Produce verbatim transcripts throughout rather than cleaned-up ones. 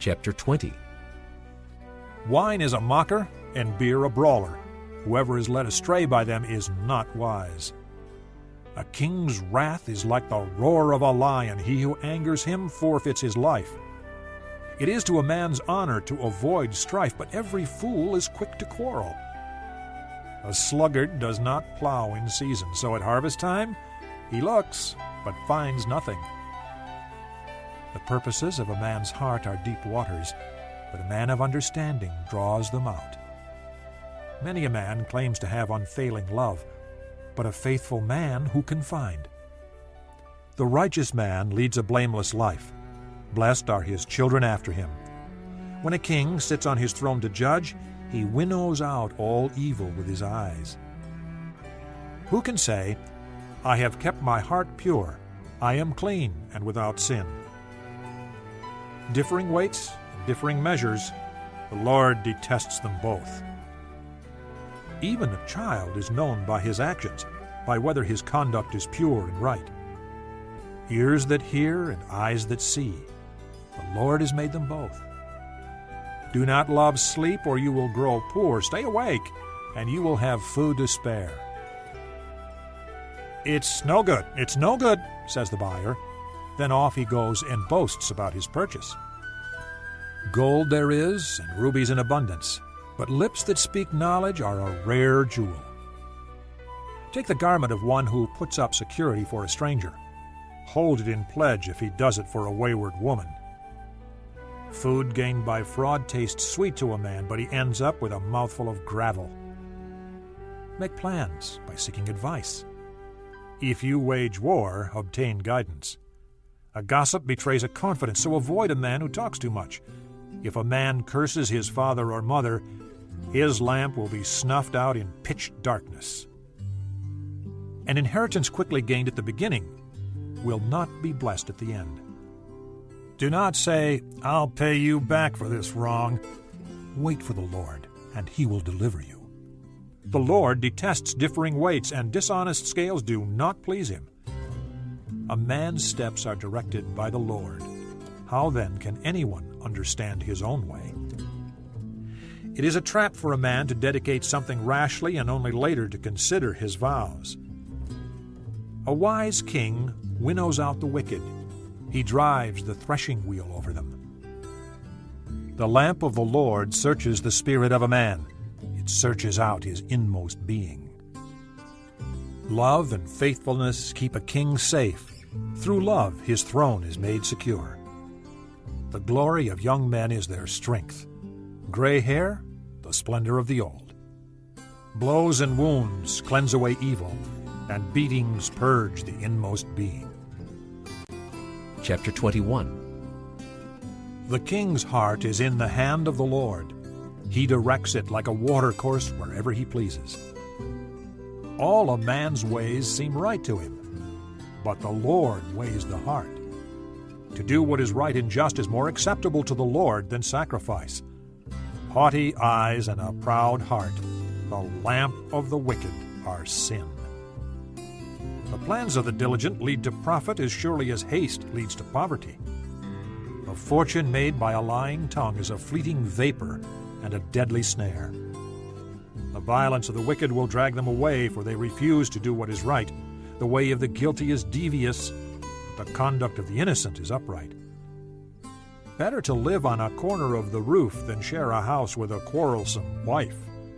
Chapter twenty. Wine is a mocker, and beer a brawler. Whoever is led astray by them is not wise. A king's wrath is like the roar of a lion. He who angers him forfeits his life. It is to a man's honor to avoid strife, but every fool is quick to quarrel. A sluggard does not plow in season, so at harvest time he looks, but finds nothing. The purposes of a man's heart are deep waters, but a man of understanding draws them out. Many a man claims to have unfailing love, but a faithful man who can find? The righteous man leads a blameless life. Blessed are his children after him. When a king sits on his throne to judge, he winnows out all evil with his eyes. Who can say, "I have kept my heart pure, I am clean and without sin"? Differing weights, differing measures, the Lord detests them both. Even a child is known by his actions, by whether his conduct is pure and right. Ears that hear and eyes that see, the Lord has made them both. Do not love sleep, or you will grow poor. Stay awake, and you will have food to spare. "It's no good, it's no good," says the buyer. Then off he goes and boasts about his purchase. Gold there is, and rubies in abundance, but lips that speak knowledge are a rare jewel. Take the garment of one who puts up security for a stranger. Hold it in pledge if he does it for a wayward woman. Food gained by fraud tastes sweet to a man, but he ends up with a mouthful of gravel. Make plans by seeking advice. If you wage war, obtain guidance. A gossip betrays a confidence, so avoid a man who talks too much. If a man curses his father or mother, his lamp will be snuffed out in pitch darkness. An inheritance quickly gained at the beginning will not be blessed at the end. Do not say, "I'll pay you back for this wrong." Wait for the Lord, and he will deliver you. The Lord detests differing weights, and dishonest scales do not please him. A man's steps are directed by the Lord. How then can anyone understand his own way? It is a trap for a man to dedicate something rashly and only later to consider his vows. A wise king winnows out the wicked. He drives the threshing wheel over them. The lamp of the Lord searches the spirit of a man. It searches out his inmost being. Love and faithfulness keep a king safe. Through love his throne is made secure. The glory of young men is their strength. Gray hair, the splendor of the old. Blows and wounds cleanse away evil, and beatings purge the inmost being. Chapter twenty-one. The king's heart is in the hand of the Lord. He directs it like a watercourse wherever he pleases. All a man's ways seem right to him, but the Lord weighs the heart. To do what is right and just is more acceptable to the Lord than sacrifice. Haughty eyes and a proud heart, the lamp of the wicked, are sin. The plans of the diligent lead to profit as surely as haste leads to poverty. A fortune made by a lying tongue is a fleeting vapor and a deadly snare. The violence of the wicked will drag them away, for they refuse to do what is right. The way of the guilty is devious, but the conduct of the innocent is upright. Better to live on a corner of the roof than share a house with a quarrelsome wife.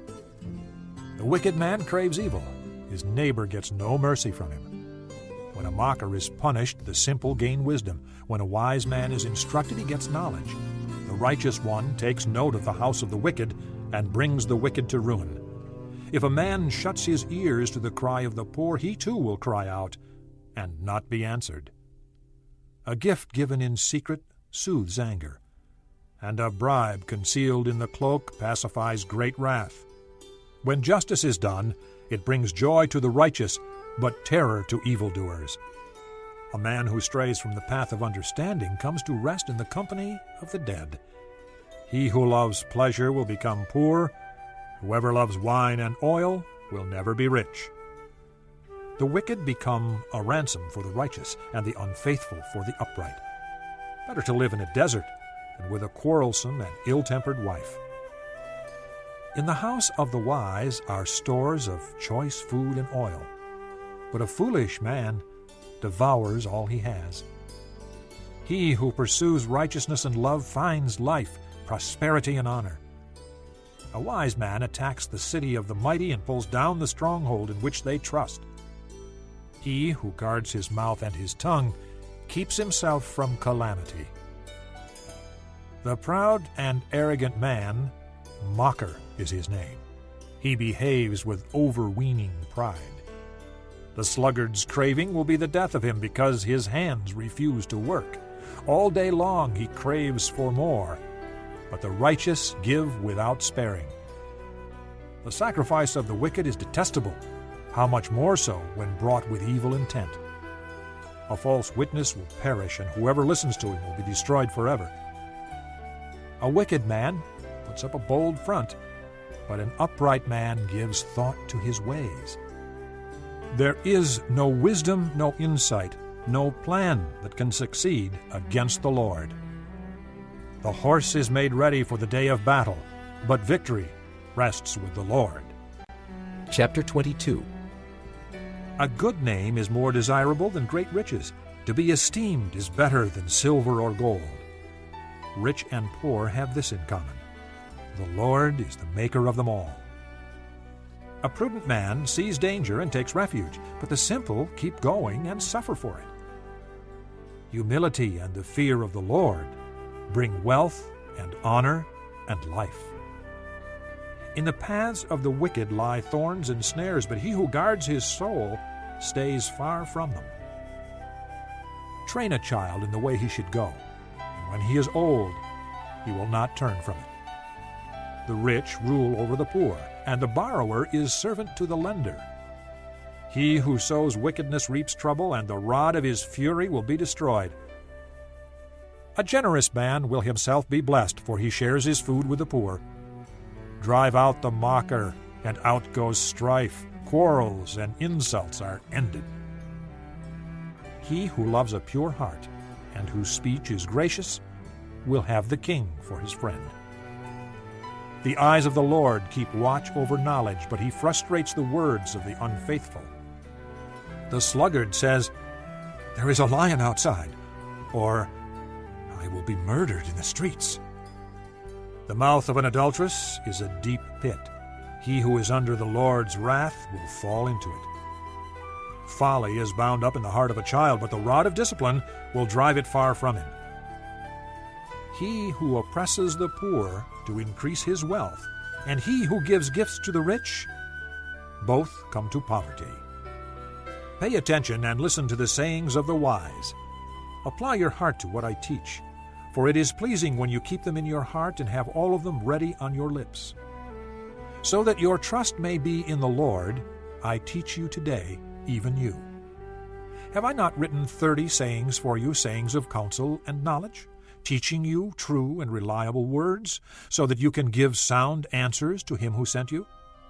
The wicked man craves evil. His neighbor gets no mercy from him. When a mocker is punished, the simple gain wisdom. When a wise man is instructed, he gets knowledge. The righteous one takes note of the house of the wicked and brings the wicked to ruin. If a man shuts his ears to the cry of the poor, he too will cry out and not be answered. A gift given in secret soothes anger, and a bribe concealed in the cloak pacifies great wrath. When justice is done, it brings joy to the righteous, but terror to evildoers. A man who strays from the path of understanding comes to rest in the company of the dead. He who loves pleasure will become poor. Whoever loves wine and oil will never be rich. The wicked become a ransom for the righteous, and the unfaithful for the upright. Better to live in a desert and with a quarrelsome and ill-tempered wife. In the house of the wise are stores of choice food and oil, but a foolish man devours all he has. He who pursues righteousness and love finds life, prosperity, and honor. A wise man attacks the city of the mighty and pulls down the stronghold in which they trust. He who guards his mouth and his tongue keeps himself from calamity. The proud and arrogant man, mocker is his name. He behaves with overweening pride. The sluggard's craving will be the death of him because his hands refuse to work. All day long he craves for more, but the righteous give without sparing. The sacrifice of the wicked is detestable, how much more so when brought with evil intent. A false witness will perish, and whoever listens to him will be destroyed forever. A wicked man puts up a bold front, but an upright man gives thought to his ways. There is no wisdom, no insight, no plan that can succeed against the Lord. The horse is made ready for the day of battle, but victory rests with the Lord. Chapter twenty-two. A good name is more desirable than great riches. To be esteemed is better than silver or gold. Rich and poor have this in common: the Lord is the maker of them all. A prudent man sees danger and takes refuge, but the simple keep going and suffer for it. Humility and the fear of the Lord bring wealth and honor and life. In the paths of the wicked lie thorns and snares, but he who guards his soul stays far from them. Train a child in the way he should go, and when he is old, he will not turn from it. The rich rule over the poor, and the borrower is servant to the lender. He who sows wickedness reaps trouble, and the rod of his fury will be destroyed. A generous man will himself be blessed, for he shares his food with the poor. Drive out the mocker, and out goes strife. Quarrels and insults are ended. He who loves a pure heart, and whose speech is gracious, will have the king for his friend. The eyes of the Lord keep watch over knowledge, but he frustrates the words of the unfaithful. The sluggard says, "There is a lion outside," or "I will be murdered in the streets." The mouth of an adulteress is a deep pit. He who is under the Lord's wrath will fall into it. Folly is bound up in the heart of a child, but the rod of discipline will drive it far from him. He who oppresses the poor to increase his wealth, and he who gives gifts to the rich, both come to poverty. Pay attention and listen to the sayings of the wise. Apply your heart to what I teach, for it is pleasing when you keep them in your heart and have all of them ready on your lips. So that your trust may be in the Lord, I teach you today, even you. Have I not written thirty sayings for you, sayings of counsel and knowledge, teaching you true and reliable words, so that you can give sound answers to him who sent you?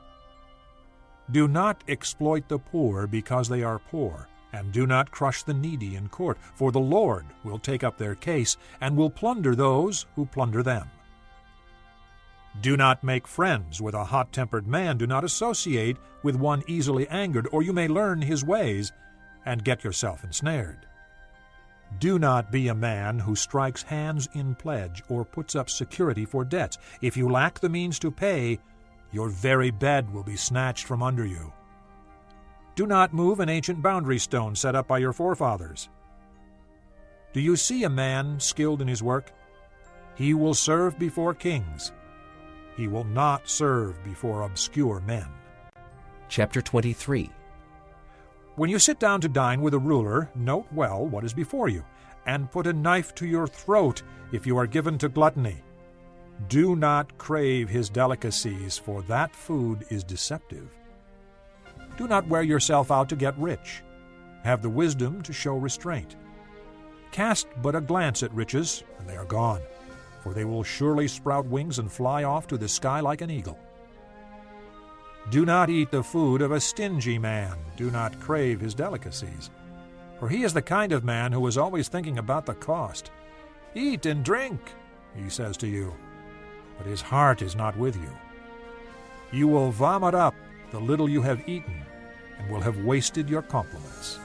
Do not exploit the poor because they are poor, and do not crush the needy in court, for the Lord will take up their case and will plunder those who plunder them. Do not make friends with a hot-tempered man. Do not associate with one easily angered, or you may learn his ways and get yourself ensnared. Do not be a man who strikes hands in pledge or puts up security for debts. If you lack the means to pay, your very bed will be snatched from under you. Do not move an ancient boundary stone set up by your forefathers. Do you see a man skilled in his work? He will serve before kings. He will not serve before obscure men. Chapter twenty-three. When you sit down to dine with a ruler, note well what is before you, and put a knife to your throat if you are given to gluttony. Do not crave his delicacies, for that food is deceptive. Do not wear yourself out to get rich. Have the wisdom to show restraint. Cast but a glance at riches, and they are gone, for they will surely sprout wings and fly off to the sky like an eagle. Do not eat the food of a stingy man. Do not crave his delicacies, for he is the kind of man who is always thinking about the cost. Eat and drink, he says to you, but his heart is not with you. You will vomit up the little you have eaten, and will have wasted your compliments.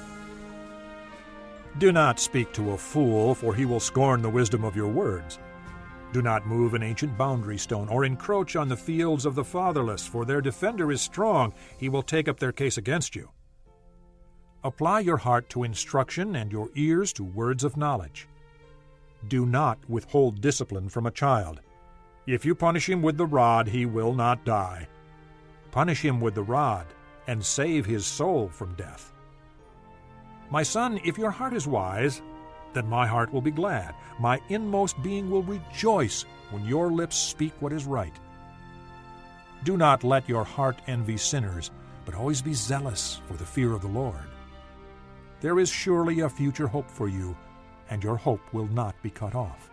Do not speak to a fool, for he will scorn the wisdom of your words. Do not move an ancient boundary stone, or encroach on the fields of the fatherless, for their defender is strong, he will take up their case against you. Apply your heart to instruction and your ears to words of knowledge. Do not withhold discipline from a child. If you punish him with the rod, he will not die. Punish him with the rod, and save his soul from death. My son, if your heart is wise, then my heart will be glad. My inmost being will rejoice when your lips speak what is right. Do not let your heart envy sinners, but always be zealous for the fear of the Lord. There is surely a future hope for you, and your hope will not be cut off.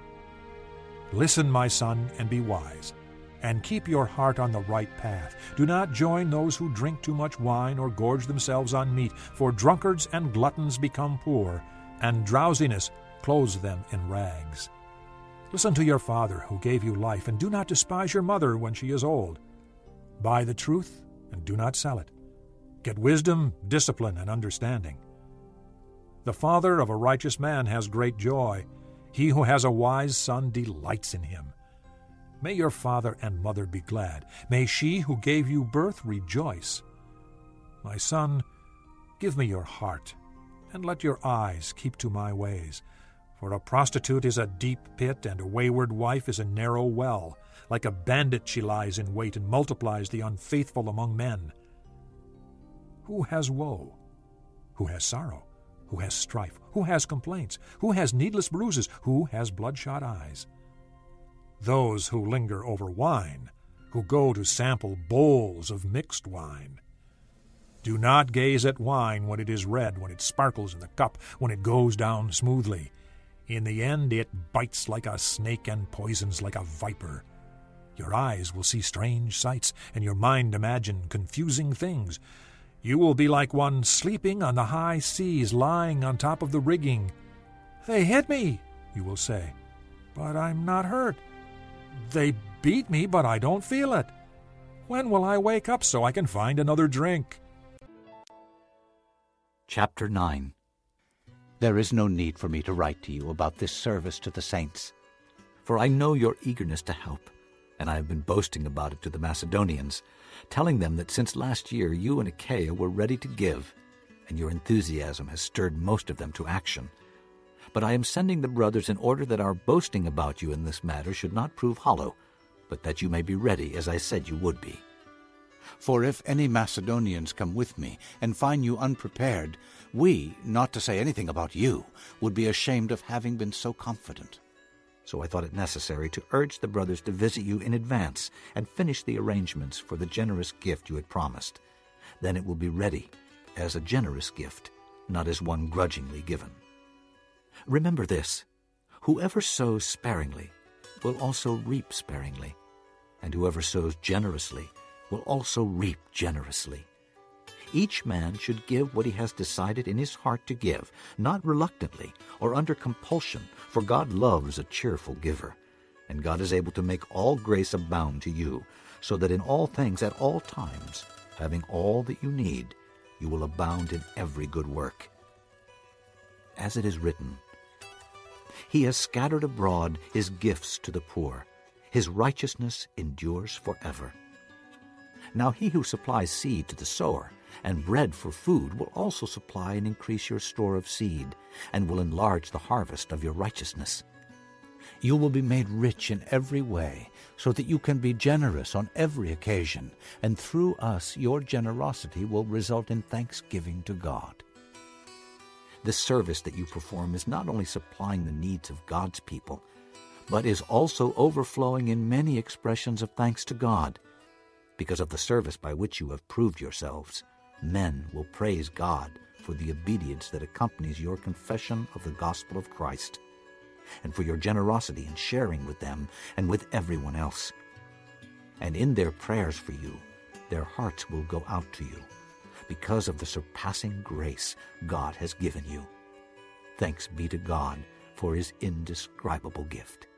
Listen, my son, and be wise, and keep your heart on the right path. Do not join those who drink too much wine or gorge themselves on meat, for drunkards and gluttons become poor, and drowsiness clothes them in rags. Listen to your father who gave you life, and do not despise your mother when she is old. Buy the truth, and do not sell it. Get wisdom, discipline, and understanding. The father of a righteous man has great joy. He who has a wise son delights in him. May your father and mother be glad. May she who gave you birth rejoice. My son, give me your heart, and let your eyes keep to my ways. For a prostitute is a deep pit, and a wayward wife is a narrow well. Like a bandit she lies in wait, and multiplies the unfaithful among men. Who has woe? Who has sorrow? Who has strife? Who has complaints? Who has needless bruises? Who has bloodshot eyes? Those who linger over wine, who go to sample bowls of mixed wine. Do not gaze at wine when it is red, when it sparkles in the cup, when it goes down smoothly. In the end it bites like a snake and poisons like a viper. Your eyes will see strange sights, and your mind imagine confusing things. You will be like one sleeping on the high seas, lying on top of the rigging. They hit me, you will say, but I'm not hurt. They beat me, but I don't feel it. When will I wake up so I can find another drink? Chapter nine. There is no need for me to write to you about this service to the saints, for I know your eagerness to help, and I have been boasting about it to the Macedonians, telling them that since last year you and Achaia were ready to give, and your enthusiasm has stirred most of them to action. But I am sending the brothers in order that our boasting about you in this matter should not prove hollow, but that you may be ready as I said you would be. For if any Macedonians come with me and find you unprepared, we, not to say anything about you, would be ashamed of having been so confident. So I thought it necessary to urge the brothers to visit you in advance and finish the arrangements for the generous gift you had promised. Then it will be ready as a generous gift, not as one grudgingly given. Remember this: whoever sows sparingly will also reap sparingly, and whoever sows generously will also reap generously. Each man should give what he has decided in his heart to give, not reluctantly or under compulsion, for God loves a cheerful giver. And God is able to make all grace abound to you, so that in all things at all times, having all that you need, you will abound in every good work. As it is written, He has scattered abroad his gifts to the poor. His righteousness endures forever. Now he who supplies seed to the sower and bread for food will also supply and increase your store of seed, and will enlarge the harvest of your righteousness. You will be made rich in every way, so that you can be generous on every occasion, and through us your generosity will result in thanksgiving to God. This service that you perform is not only supplying the needs of God's people, but is also overflowing in many expressions of thanks to God. Because of the service by which you have proved yourselves, men will praise God for the obedience that accompanies your confession of the gospel of Christ, and for your generosity in sharing with them and with everyone else. And in their prayers for you, their hearts will go out to you, because of the surpassing grace God has given you. Thanks be to God for his indescribable gift.